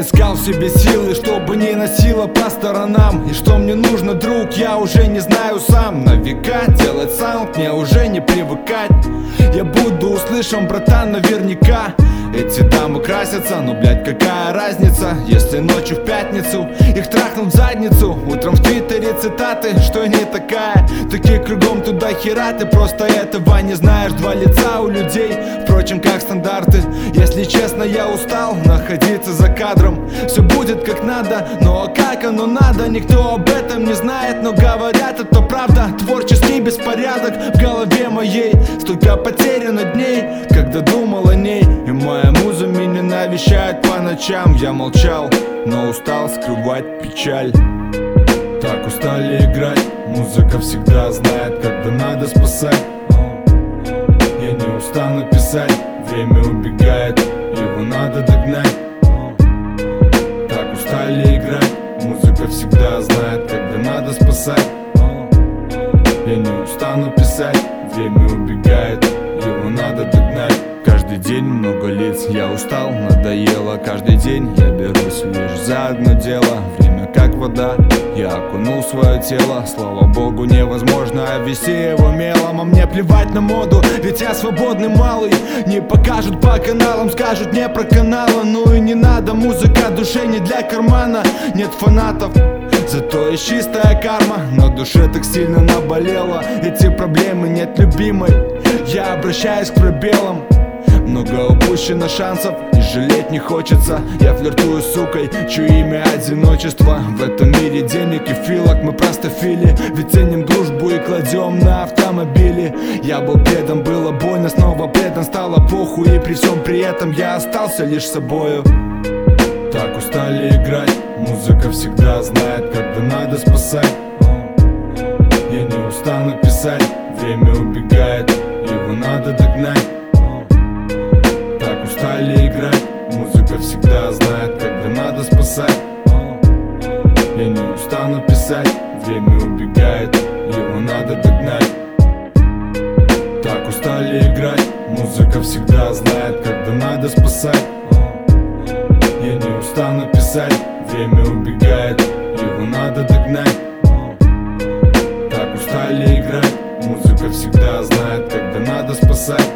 Я искал в себе силы, чтобы не носило по сторонам. И что мне нужно, друг, я уже не знаю сам. На века делать саунд мне уже не привыкать. Я буду услышан, братан, наверняка. Эти дамы красятся, но, блядь, какая разница, если ночью в пятницу их трахнут в задницу. Утром в твиттере цитаты, что я не такая. Такие кругом туда хера, ты просто этого не знаешь. Два лица у людей, впрочем, как стандарты. Если честно, я устал находиться за кадром. Все будет как надо, но как оно надо, никто об этом не знает. Но говорят, это правда, творческий беспорядок в голове моей. Столько потеряно дней, когда думал о ней. И моя муза меня навещает по ночам. Я молчал, но устал скрывать печаль. Так устали играть, музыка всегда знает, когда надо спасать. Я не устану писать, время убегает, его надо догнать. Так устали играть, музыка всегда знает, когда надо спасать. Я не устану писать, время убегает, его надо догнать. Каждый день много лиц, я устал, надоело. Каждый день я берусь лишь за одно дело. Время как вода, я окунул свое тело. Слава богу, невозможно обвести его мелом. А мне плевать на моду, ведь я свободный малый. Не покажут по каналам, скажут не про канала. Ну и не надо, музыка душе не для кармана. Нет фанатов, зато есть чистая карма. На душе так сильно наболело, эти проблемы нет любимой. Я обращаюсь к пробелам. Много упущено шансов и жалеть не хочется. Я флиртую с сукой, чье имя одиночество. В этом мире денег и филок мы просто фили. Ведь ценим дружбу и кладем на автомобили. Я был предан, было больно, снова предан, стало похуй. И при всем при этом я остался лишь собою. Так устали играть, музыка всегда знает, когда надо спасать. Я не устану писать, время убегает, его надо догнать. Так устали играть, музыка всегда знает, когда надо спасать. Я не устану писать, время убегает, его надо догнать. Так устали играть, музыка всегда знает, когда надо спасать. Я не устану писать, время убегает, его надо догнать. Так устали играть, музыка всегда знает, когда надо спасать.